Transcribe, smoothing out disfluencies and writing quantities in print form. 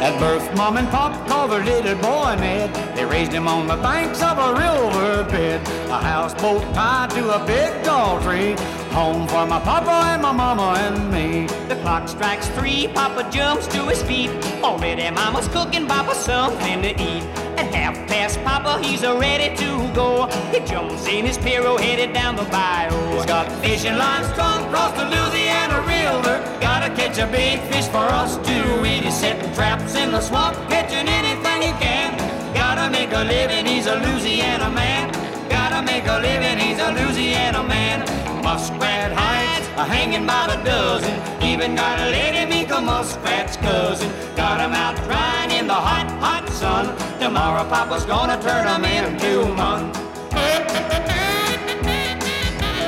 At birth, Mom and Pop called their little boy Ned. They raised him on the banks of a riverbed, a houseboat tied to a big tall tree. Home for my papa and my mama and me. The clock strikes 3, Papa jumps to his feet. Already Mama's cooking Papa something to eat. At 1:30, Papa, he's ready to go. He jumps in his Piro, headed down the bayou. He's got fishing lines strung across the Louisiana River. Gotta catch a big fish for us to eat. He's setting traps in the swamp, catching anything he can. Gotta make a living, he's a Louisiana man. Gotta make a living, he's a Louisiana man. Muskrat hides are hanging by the dozen. Even got a lady mink, a muskrat's cousin. Got 'em out drying in the hot, hot sun. Tomorrow Papa's gonna turn 'em into mun.